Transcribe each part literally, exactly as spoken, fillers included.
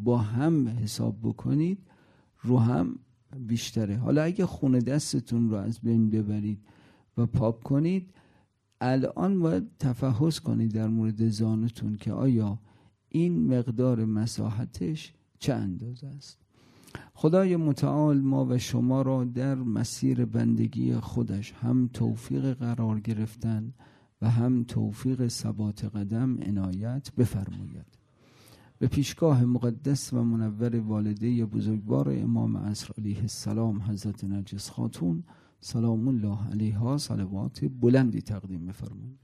با هم حساب بکنید رو هم بیشتره. حالا اگه خون دستتون رو از بین ببرید و پاک کنید، الان باید تفحص کنید در مورد زانوتون که آیا این مقدار مساحتش چه اندازه است. خدای متعال ما و شما را در مسیر بندگی خودش هم توفیق قرار گرفتن و هم توفیق ثبات قدم عنایت بفرماید. به پیشگاه مقدس و منور والده بزرگوار امام عصر علیه السلام حضرت نرگس خاتون سلام الله علیها صلوات بلندی تقدیم بفرمایید.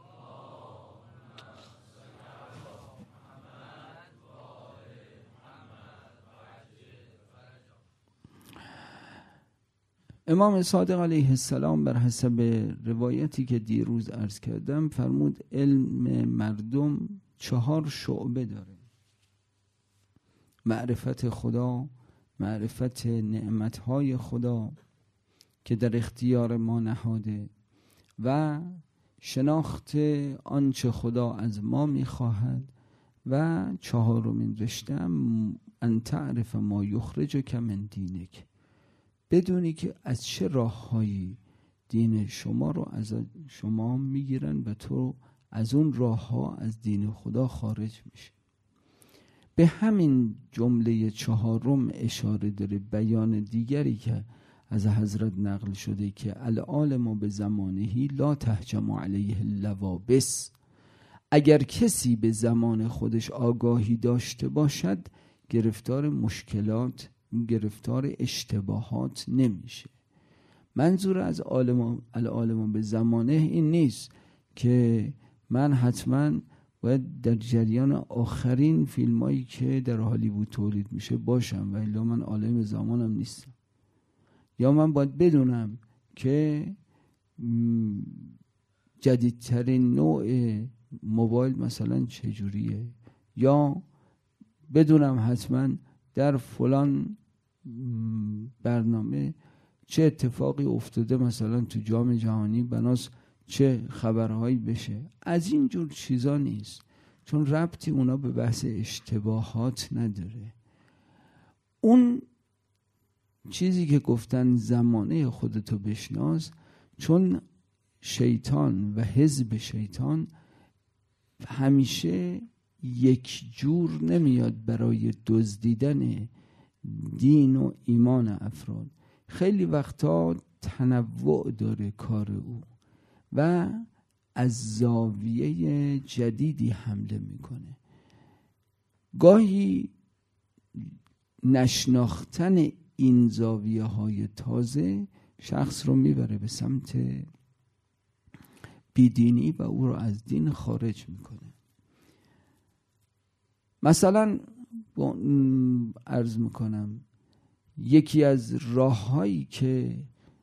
امام صادق علیه السلام بر حسب روایتی که دیروز عرض کردم فرمود علم مردم چهار شعبه داره: معرفت خدا، معرفت نعمتهای خدا که در اختیار ما نهاده و شناخت آنچه خدا از ما میخواهد، و چهارمین رشته ان تعرف ما یخرجک من دینک، بدونی که از چه راههایی دین شما رو از شما میگیرن و تو از اون راه ها از دین خدا خارج میشه. به همین جمله چهارم اشاره داره بیان دیگری که از حضرت نقل شده که العالم به زمانهی لا تهجم علیه اللوابس، اگر کسی به زمان خودش آگاهی داشته باشد گرفتار مشکلات، گرفتار اشتباهات نمیشه. منظور از عالم العالم به زمانه این نیست که من حتما باید در جریان آخرین فیلمایی که در هالیوود تولید میشه باشم و الا من عالم زمانم نیستم، یا من باید بدونم که جدیدترین نوع موبایل مثلا چجوریه، یا بدونم حتما در فلان برنامه چه اتفاقی افتاده مثلا تو جام جهانی بناس چه خبرهایی بشه. از این جور چیزا نیست، چون ربطی اونا به بحث اشتباهات نداره. اون چیزی که گفتن زمانه خودتو بشناس، چون شیطان و حزب شیطان همیشه یک جور نمیاد برای دزدیدن دین و ایمان افراد. خیلی وقتا تنوع داره کار او و از زاویه جدیدی حمله میکنه. گاهی نشناختن این زاویه های تازه شخص رو میبره به سمت بیدینی و او رو از دین خارج میکنه. مثلا عرض میکنم یکی از راههایی که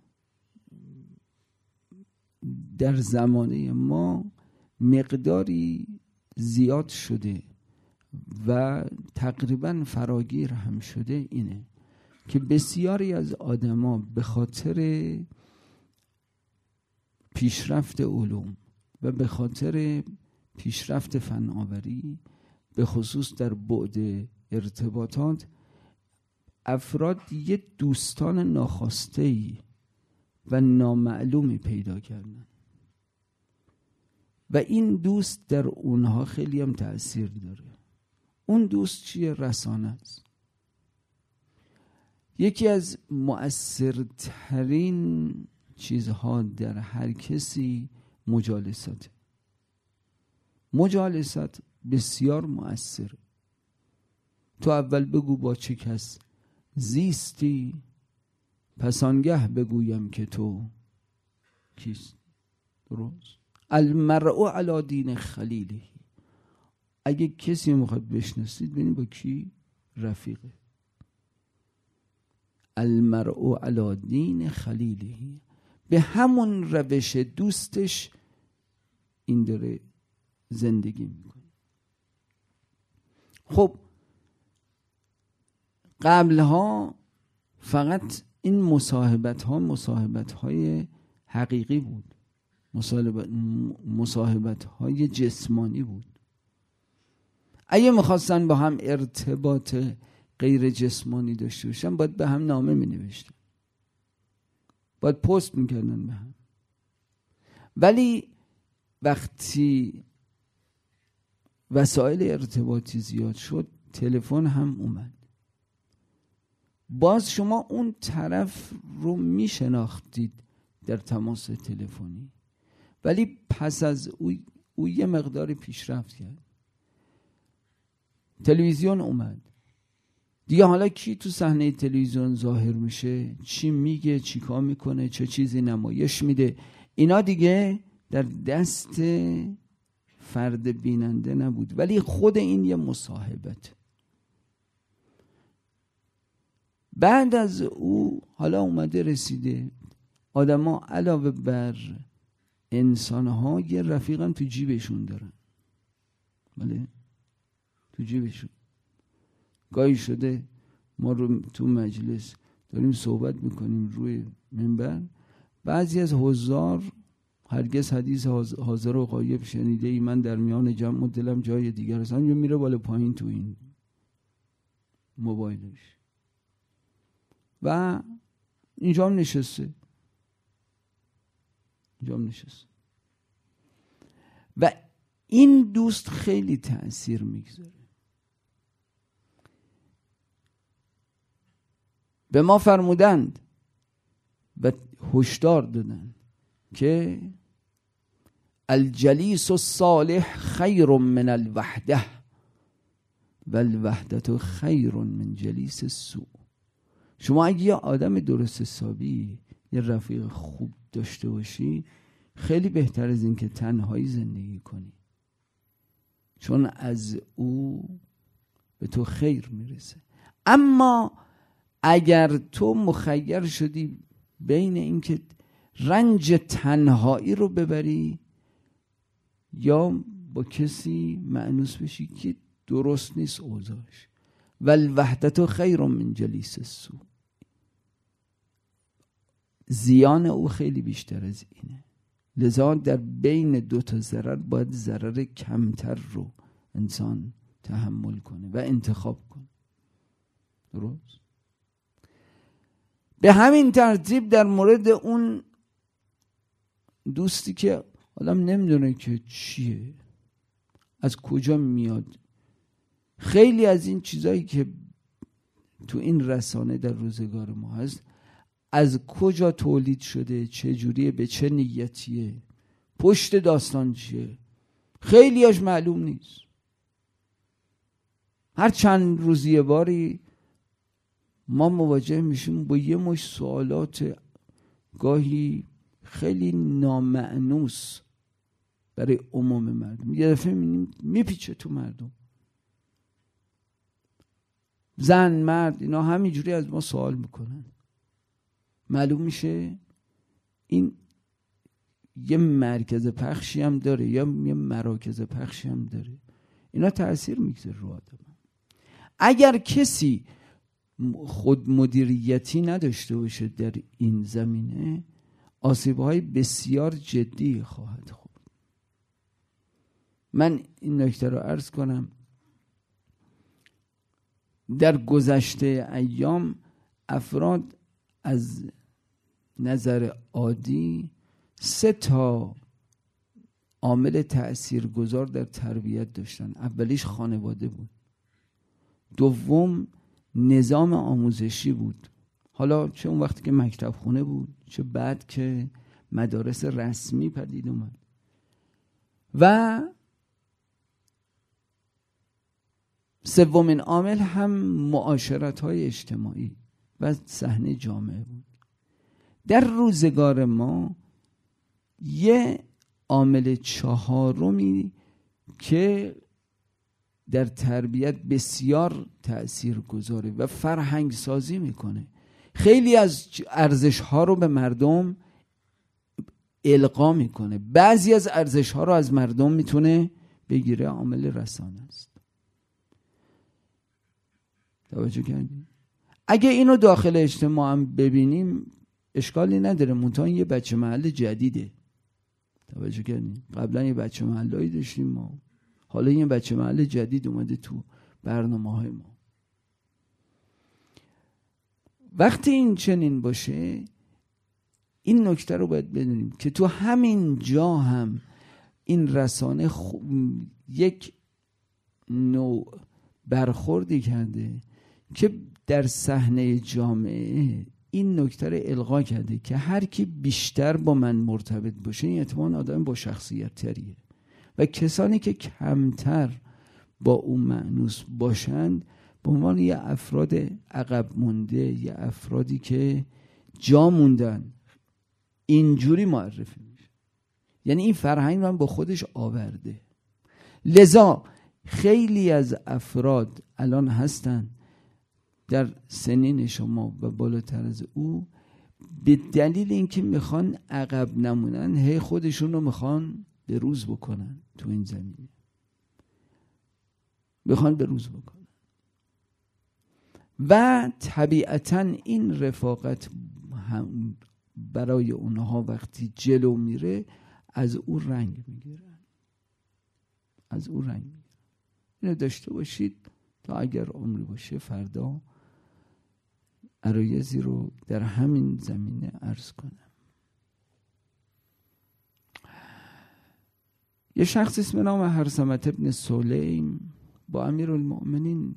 در زمانه ما مقداری زیاد شده و تقریبا فراگیر هم شده اینه که بسیاری از آدما به خاطر پیشرفت علوم و به خاطر پیشرفت فناوری به خصوص در بعد ارتباطات، افراد یه دوستان ناخواسته‌ای و نامعلومی پیدا کردن و این دوست در اونها خیلی هم تأثیر داره. اون دوست چیه؟ رسانه است. یکی از مؤثرترین چیزها در هر کسی مجالسات. مجالسات بسیار مؤثره. تو اول بگو با چه کس زیستی، پس آنگه بگویم که تو کیست. درست؟ المرء علی دین خلیله. اگه کسی میخواد بشناسید ببینید با کی رفیقه. المرء علی دین خلیله، به همون روش دوستش این داره زندگی میکنه. خب قبلها فقط این مصاحبت ها مصاحبت های حقیقی بود، مصاحبت, مصاحبت های جسمانی بود. اگه میخواستن با هم ارتباط غیر جسمانی داشته باشن باید به هم نامه می نوشتن، باید پست میکردن به هم. ولی وقتی وسایل ارتباطی زیاد شد، تلفن هم اومد، باز شما اون طرف رو میشناختید در تماس تلفنی، ولی پس از او, او یه مقدار پیشرفت کرد، تلویزیون اومد دیگه. حالا کی تو صحنه تلویزیون ظاهر میشه، چی میگه، چی کار میکنه، چه چیزی نمایش میده، اینا دیگه در دست فرد بیننده نبود، ولی خود این یه مصاحبت. بعد از او حالا اومده رسیده آدما علاوه بر انسان‌ها یه رفیقم تو جیبشون دارن. بله، تو جیبشون. گاهی شده ما رو تو مجلس داریم صحبت میکنیم روی منبر، بعضی از حضار هرگز حدیث حاضر و غایب شنیده ای من در میان جمع و دلم جای دیگر است، همینجا میره بالا پایین تو این موبایلش و اینجا هم نشسته اینجا هم نشسته و این دوست خیلی تأثیر میگذاره. به ما فرمودند و هشدار دادند که الجلیس الصالح خیر من الوحده و الوحدة خیر من جلیس السوء. شما اگه یه آدم درست حسابی، یه رفیق خوب داشته باشی، خیلی بهتر از این که تنهایی زندگی کنی، چون از او به تو خیر میرسه. اما اگر تو مخیر شدی بین این که رنج تنهایی رو ببری یا با کسی مأنوس بشی که درست نیست اوضاعش، والوحدة خیر من جلیس السوء، زیان او خیلی بیشتر از اینه. لذا در بین دو تا ضرر باید ضرر کمتر رو انسان تحمل کنه و انتخاب کنه. درست؟ به همین ترتیب در مورد اون دوستی که آدم نمیدونه که چیه، از کجا میاد، خیلی از این چیزایی که تو این رسانه در روزگار ما هست از کجا تولید شده، چه جوریه، به چه نیتیه، پشت داستان چیه، خیلیاش معلوم نیست. هر چند روز یه باری ما مواجه میشیم با یه مش سوالات گاهی خیلی نامعنوس برای عموم مردم. یه دفعه میبینیم میپیچه تو مردم، زن مرد اینا همینجوری از ما سوال میکنن. معلوم میشه این یه مرکز پخشی هم داره یا یه مراکز پخشی هم داره. اینا تأثیر میگذاره رو آدم. اگر کسی خود مدیریتی نداشته باشه در این زمینه، آسیب‌های بسیار جدی خواهد خورد. من این نکته رو عرض کنم، در گذشته ایام افراد از نظر عادی سه تا عامل تأثیرگذار در تربیت داشتن. اولیش خانواده بود، دوم نظام آموزشی بود، حالا چه اون وقتی که مکتب خونه بود چه بعد که مدارس رسمی پدید اومد، و سومین عامل هم معاشرت‌های اجتماعی و صحنه جامعه بود. در روزگار ما یه عامل چهارمی که در تربیت بسیار تأثیر گذاره و فرهنگ سازی میکنه، خیلی از ارزش ها رو به مردم القا میکنه، بعضی از ارزش ها رو از مردم میتونه بگیره، عامل رسانه است. توجه کردید؟ اگه اینو داخل اجتماع هم ببینیم اشکالی نداره، منتها یه بچه محل جدیده. توجه کردید؟ قبلا یه بچه محلایی داشتیم ما، حالا یه بچه محل جدید اومده تو برنامه های ما. وقتی این چنین باشه، این نکته رو باید بدونیم که تو همین جا هم این رسانه خو... یک نوع برخوردی کرده که در صحنه جامعه این نکته رو القا کرده که هر کی بیشتر با من مرتبط باشه این احتمال آدم با شخصیت تریه و کسانی که کمتر با اون مأنوس باشند به عنوان یه افراد عقب مونده، یه افرادی که جا موندن اینجوری معرفی میشه. یعنی این فرهنگ رو هم با خودش آورده. لذا خیلی از افراد الان هستن در سنین شما و بالاتر از او به دلیل اینکه میخوان عقب نمونن هی خودشون رو میخوان به روز بکنن تو این زمینه، میخوان به روز بکنن و طبیعتاً این رفاقت هم برای اونها وقتی جلو میره از او رنگ میگیرن، از او رنگ میگیرن. اینو داشته باشید تا اگر عمری باشه فردا عرایزی رو در همین زمینه عرض کنم. یه شخص اسم نام هرثمة ابن سلیم با امیرالمؤمنین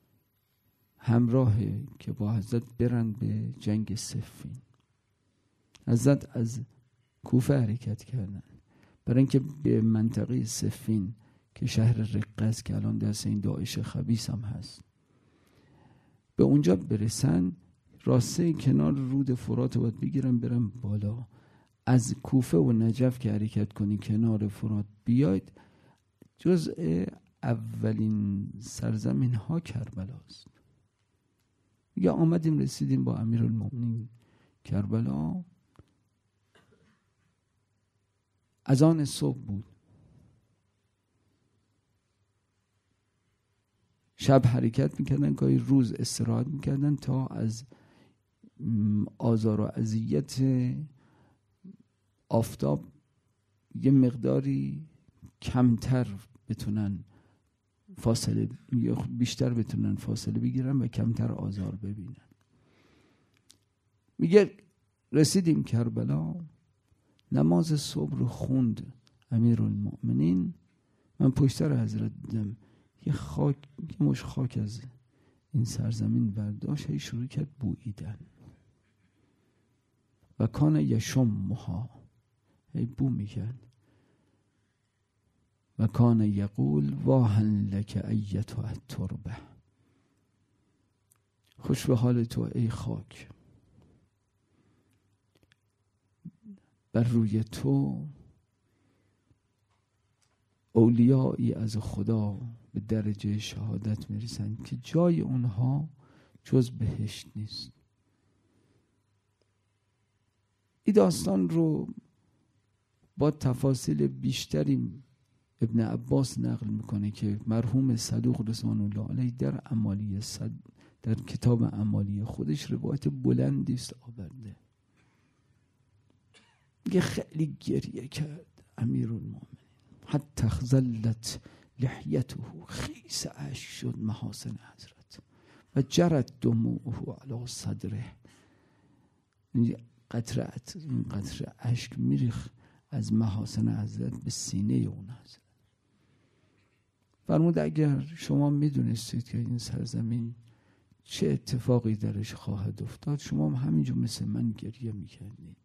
همراهه که با حضرت برن به جنگ صفین. حضرت از کوفه حرکت کردن برای اینکه به منطقه صفین که شهر رقه است که الان دست این داعش خبیث هم هست به اونجا برسن. راسته کنار رود فرات باید بگیرن برن بالا. از کوفه و نجف که حرکت کنی کنار فرات بیاید، جزء اولین سرزمین ها کربلاست. یا آمدیم رسیدیم با امیرالمؤمنین کربلا. از آن صبح بود، شب حرکت میکردن، گاهی روز استراحت میکردن تا از آزار و اذیت آفتاب یه مقداری کمتر بتونن فاصله یا بیشتر بتونن فاصله بگیرن و کمتر آزار ببینن. میگه رسیدیم کربلا، نماز صبح رو خوند امیرالمؤمنین. من پشت سر حضرت دیدم یه خاک، یه مش خاک از این سرزمین برداشت، هی شروع کرد بوییدن و کان یشمها، هی بو میکرد و کان یقول واهن لک ایتها التربه، خوش به حال تو ای خاک، بر روی تو اولیایی از خدا به درجه شهادت میرسن که جای اونها جز بهشت نیست. این داستان رو با تفاصیل بیشتری ابن عباس نقل میکنه که مرحوم صدوق رضوان الله علیه در اعمالی صد در کتاب اعمالی خودش روایت بلندی است آورده. میگه خیلی گریه کرد امیرالمؤمنین حتی خزلت لحیته، خیس اشک شد محاسن حضرت و جرت دموعه علی صدره، قطره قطره اشک میریخ از محاسن حضرت به سینه اون حضرت. فرمود اگر شما میدونستید که این سرزمین چه اتفاقی درش خواهد افتاد شما هم همینجور مثل من گریه میکردید.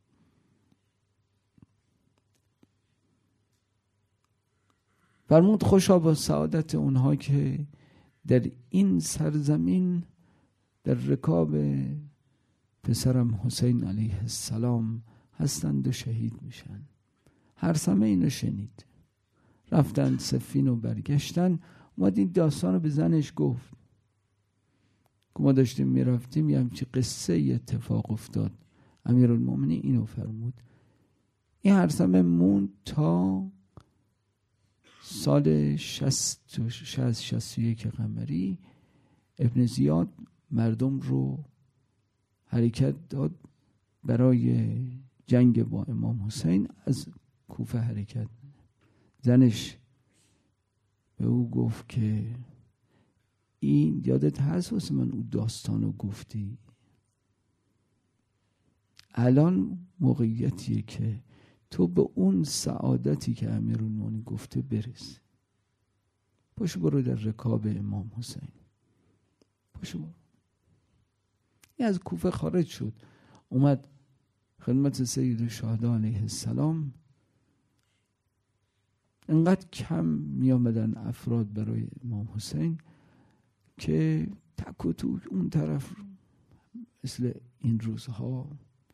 فرمود خوشا با سعادت اونها که در این سرزمین در رکاب پسرم حسین علیه السلام هستند و شهید میشن. هرثمه اینو شنید، رفتن صفین و برگشتن. اومد این داستان رو به زنش گفت که ما داشتیم میرفتیم یه همچی قصه ای اتفاق افتاد. امیرالمؤمنین اینو فرمود. این هرثمه موند تا سال شصت شصت و یک قمری ابن زیاد مردم رو حرکت داد برای جنگ با امام حسین. از کوفه حرکت، زنش به او گفت که این یادت هست واسه من اون داستانو گفتی؟ الان موقعیتیه که تو به اون سعادتی که امیرالمومنین گفته برس. پاشو برو در رکاب امام حسین، پاشو برو. این از کوفه خارج شد، اومد خدمت سید الشهدا علیه السلام. انقدر کم می آمدن افراد برای امام حسین که تک و توک اون طرف مثل این روزها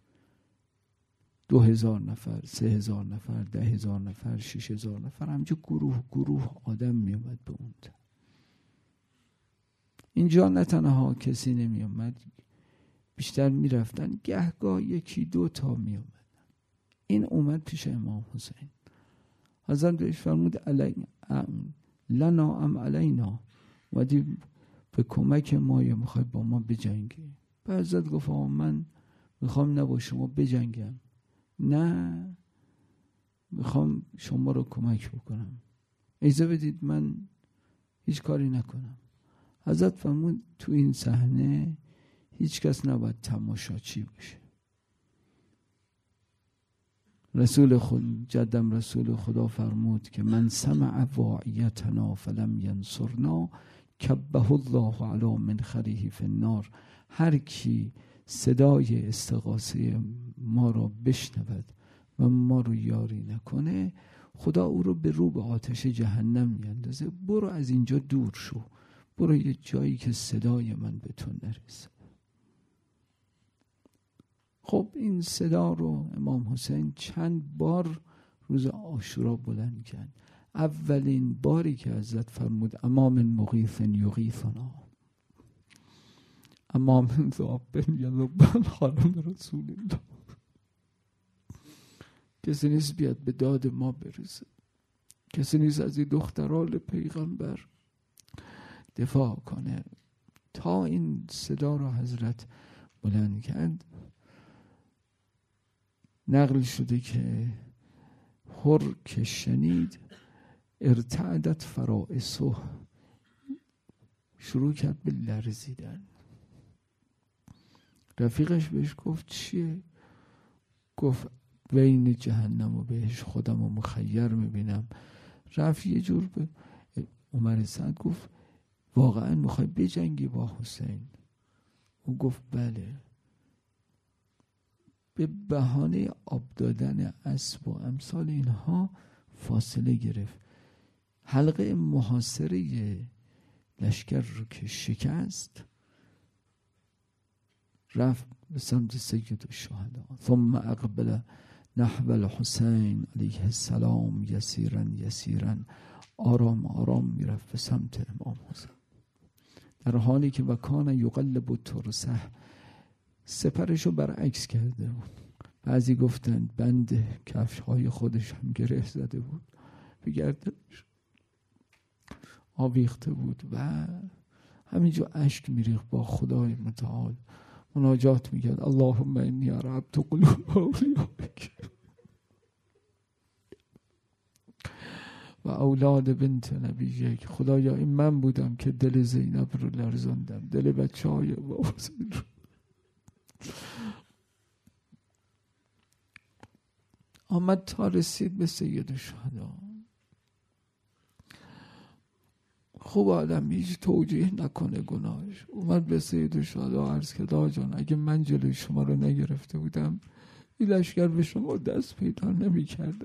دو هزار نفر، سه هزار نفر، ده هزار نفر، شش هزار نفر، همچه گروه گروه آدم می آمد به اون طرف. اینجا نه تنها کسی نمی آمد، بیشتر می رفتن، گهگاه یکی دو تا می آمدن. این اومد پیش امام حسین، حضرت بهش فرمود علی لنا ام علینا، ودی به کمک ما یا میخوای با ما بجنگی؟ به حضرت گفت من میخوام نه با شما بجنگم، نه میخوام شما رو کمک بکنم، اجازه بدید من هیچ کاری نکنم. حضرت فرمود تو این صحنه هیچ کس نباید تماشاچی باشه. رسول خود جدم رسول خدا فرمود که من سمع واعیتنا فلم ینصرنا کبه الله علی منخره فی النار. هر کی صدای استغاثه ما را بشنود و ما رو یاری نکنه، خدا او رو به رو به آتش جهنم میاندازه. برو از اینجا دور شو، برو یه جایی که صدای من به تو نرسه. خب این صدا رو امام حسین چند بار روز عاشورا بلند کرد. اولین باری که حضرت فرمود امام مغیث یغیثنا، امام ذابن یذبن حرم رسول الله، کسی نیست بیاد به داد ما برسه، کسی نیست از این دختران پیغمبر دفاع کنه. تا این صدا رو حضرت بلند کرد، نقل شده که هر که شنید ارتعدت فرائصه، شروع کرد به لرزیدن. رفیقش بهش گفت چیه؟ گفت بین جهنم و بهش خودم رو مخیر میبینم. رفت یه جور به عمر سعد گفت واقعا میخوای بجنگی با حسین؟ او گفت بله. به بهانه آب دادن اسب و امثال اینها فاصله گرفت. حلقه محاصره لشکر رو که شکست، رفت به سمت سید الشهدا. ثم اقبل نحو الحسین علیه السلام یسیرا یسیرا، آرام آرام میرفت به سمت امام حسین، در حالی که وکان یقلب الترسه، سپرشو برعکس کرده بود. بعضی گفتند بند کفش های خودش هم گره زده بود، به گردنش آویخته بود و همینجا اشک میریخت، با خدای متعال مناجات میکرد اللهم انی ارعبت قلوب اولیائک و اولاد بنت نبیک. خدایا این من بودم که دل زینب رو لرزاندم، دل بچه های حسین رو. آمد تا رسید به سید الشهدا. خوب آدم هیچ توجیه نکنه گناهش. اومد به سید الشهدا عرض کرد آقا جان اگه من جلوی شما رو نگرفته بودم این لشکر به شما دست پیدا نمی کردن.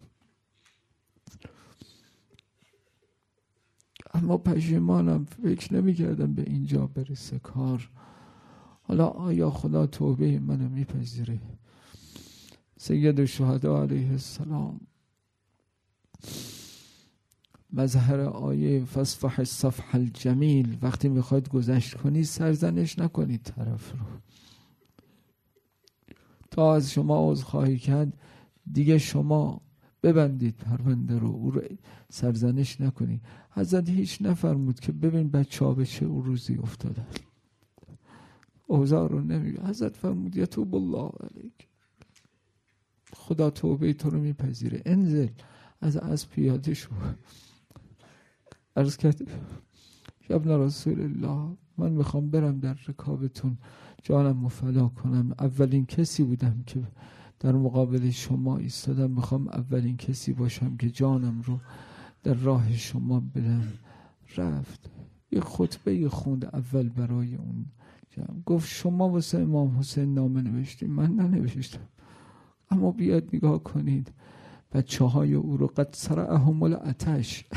اما پشیمانم، فکر نمی کردم به اینجا برسه کار. حالا آیا خدا توبه منو میپذیره؟ سید الشهدا علیه السلام مظهر آیه فاصفح الصفح الجمیل، وقتی میخواید گذشت کنی سرزنش نکنید طرف رو. تا از شما عذرخواهی کرد دیگه شما ببندید پرونده رو، او رو سرزنش نکنید. حضرت هیچ نفرمود که ببین بچه ها به چه روزی افتادن، اوضاع رو نمیگه. حضرت فرمود یتوب الله علیک، خدا توبه تو رو میپذیره، انزل، از از پیاده شو. عرض کرد یا ابن رسول الله، من میخوام برم در رکابتون جانم فدا کنم. اولین کسی بودم که در مقابل شما ایستادم، میخوام اولین کسی باشم که جانم رو در راه شما بدم. رفت یه خطبه خوند اول برای اون جمع. گفت شما واسه امام حسین نامه نوشتیم، من ننوشتم، اما بیاد نگاه کنید بچه های او رو قد سرعهم العطش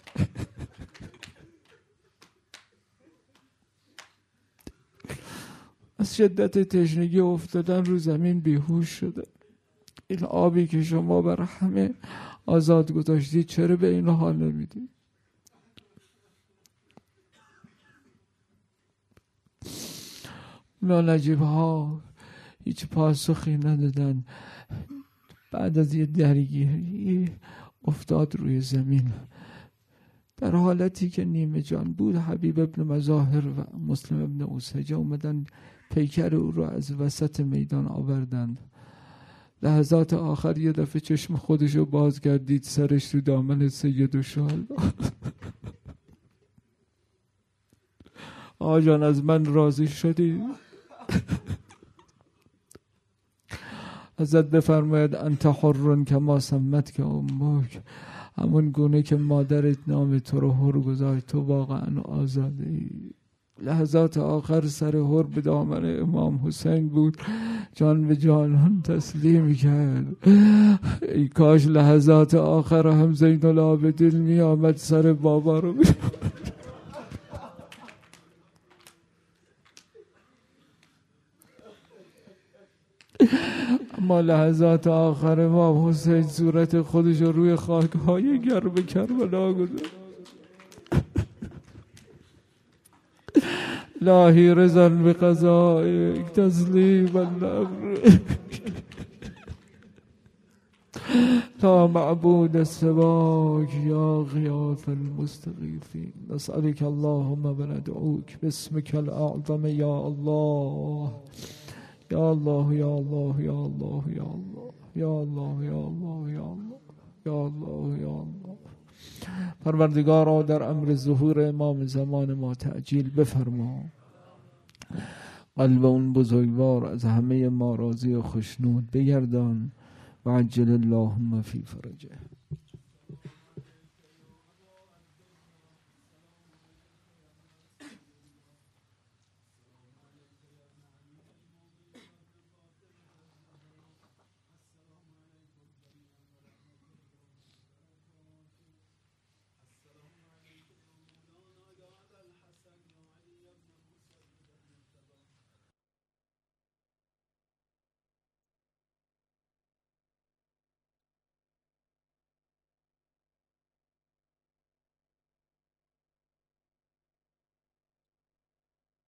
از شدت تشنگی افتادن رو زمین بیهوش شده. این آبی که شما بر همه آزاد گذاشتید چرا به این حال نمیدید؟ اونا نجیب ها هیچ پاسخی ندادن. بعد از یه درگیری افتاد روی زمین در حالتی که نیمه جان بود. حبیب ابن مظاهر و مسلم ابن اوسجه اومدن پیکر او رو از وسط میدان آوردند. لحظات آخر یه دفعه چشم خودش رو باز کردید، سرش تو دامن سید و شال. آقا جان از من راضی شدی؟ ازت بفرماید انت حر کما سمت که امک، همون گونه که مادرت نام تو رو حر گذاشت تو واقعا آزاده ای. لحظات آخر سر حر به دامن امام حسین بود، جان به جانان تسلیم کرد. ای کاش لحظات آخر هم زین العابدین می آمد سر بابا رو می اما لحظات آخر امام حسین صورت خودش رو روی خاک‌های گرم کربلا گذاشت. الهی رضا بقضائک تسلیما لامرک لا معبود سواک یا غیاث المستغیثین. نسألك اللهم وندعوک باسمك الاعظم یا الله یا الله یا الله یا الله یا الله یا الله یا الله یا الله یا الله یا الله. پروردگارا در امر ظهور امام زمان ما تعجیل بفرما. قلب اون بزرگوار از همه ما راضی و خوشنود بگردان و عجل اللهم فی فرجه.